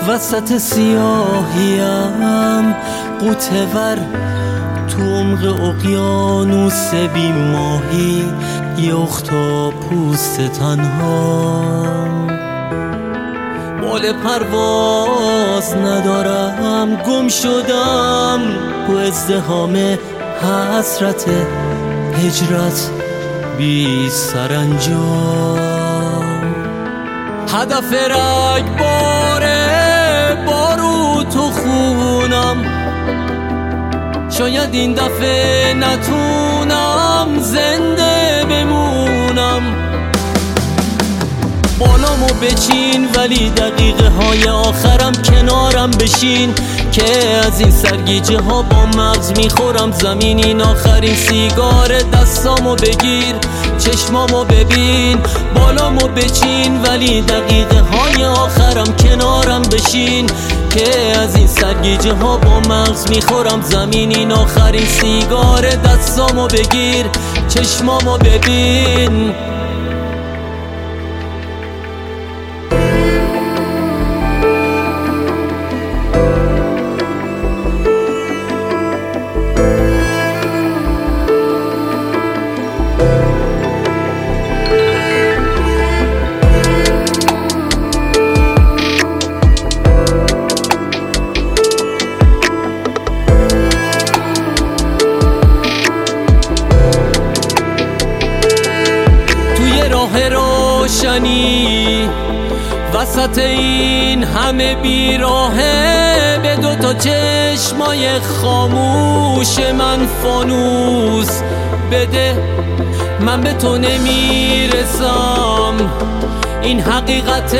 وسط سیاهیم غوطه ور تو عمق اقیانوس بی ماهی، یه اختاپوس تنها. بال پرواز ندارم، گم شدم تو ازدحام حسرت هجرت بی سرانجام. هدف رگباره بارو تو خونم، شاید این دفعه نتونم زنده بمونم. بالامو بچین ولی دقیقه های آخرم کنارم بشین، که از این سرگیجه ها با مغز میخورم زمین. این آخرین سیگار دستامو بگیر، چشمامو ببین. بالامو بچین ولی دقیقه های آخرم کنارم بشین، که از این سرگیجه ها با مغز میخورم زمین. این آخرین سیگار دستامو بگیر، چشمامو ببین. روشنی وسط این همه بیراهه، به دوتا چشمای خاموش من فانوس بده. من به تو نمیرسم، این حقیقت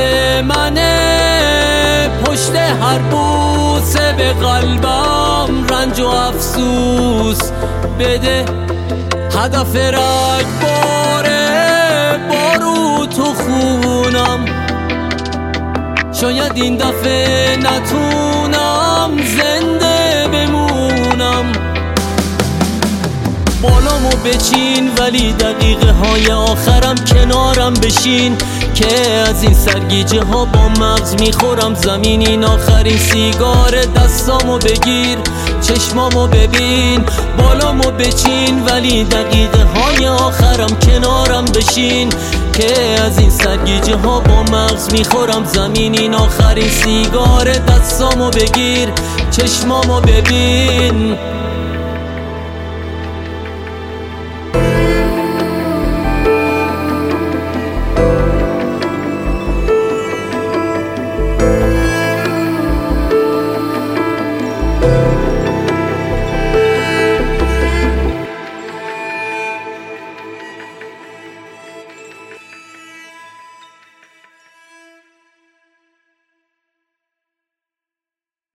منه. پشت هر بوسه به قلبم رنج و افسوس بده. هدف رگباره بارو تو خونم، شاید این دفعه نتونم زنده بمونم. بالامو بچین ولی دقیقه های آخرم کنارم بشین، که از این سرگیجه ها با مغز میخورم زمین. این آخرین سیگار دستامو بگیر، چشمامو ببین. بالامو بچین ولی دقیقه های آخرم کنارم بشین، که از این سرگیجه ها با مغز میخورم زمین. این آخرین سیگار دستامو بگیر، چشمامو ببین.